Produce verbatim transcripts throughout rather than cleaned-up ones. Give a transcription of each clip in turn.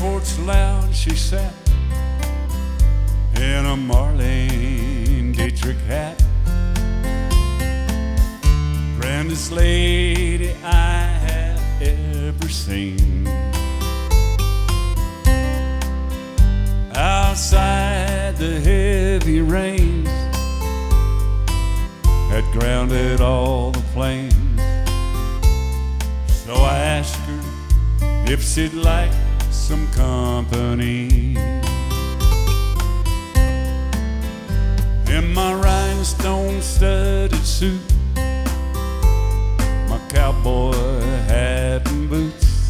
porch lounge she sat in a Marlene Dietrich hat. Grandest lady I have ever seen. Outside, the heavy rains had grounded all the plains. So I asked her if she'd like some company. In my rhinestone-studded suit, my cowboy hat and boots,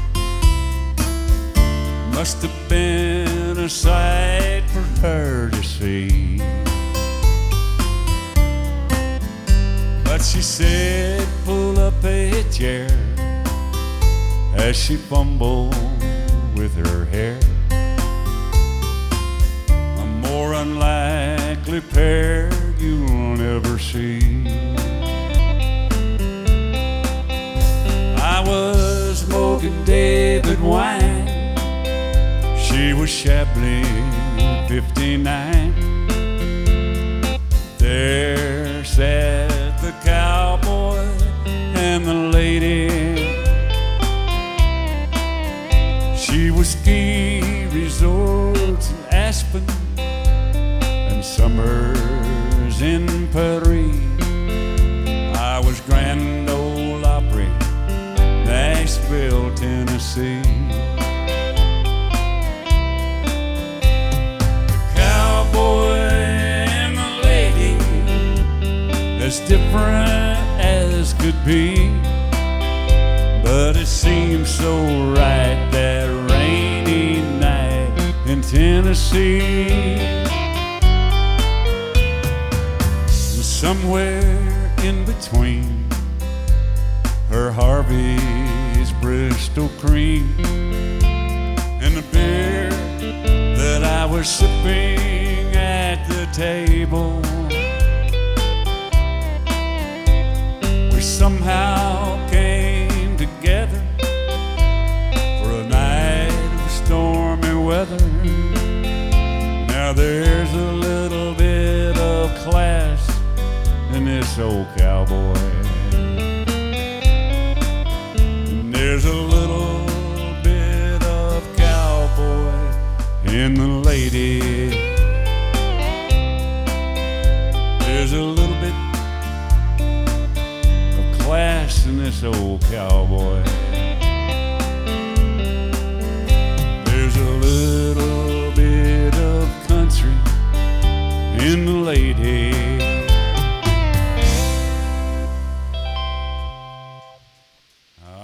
must have been a sight for her to see. But she said, pull up a chair, as she fumbled with her hair. A more unlikely pair you'll never see. I was smoking David wine, she was Chablis fifty-nine. There sat the cowboy and the lady. She was ski resorts in Aspen and summers in Paris. I was Grand Ole Opry, Nashville, Tennessee. The cowboy and the lady, as different as could be, but it seemed so right that rainy night in Tennessee. And somewhere in between her Harvey's Bristol cream and the beer that I was sipping at the table, we somehow came together for a night of stormy weather. Now there's a little bit of class in this old cowboy, and there's a little bit of cowboy in the lady. There's a little bit of class in this old cowboy. There's a little bit of country in the lady.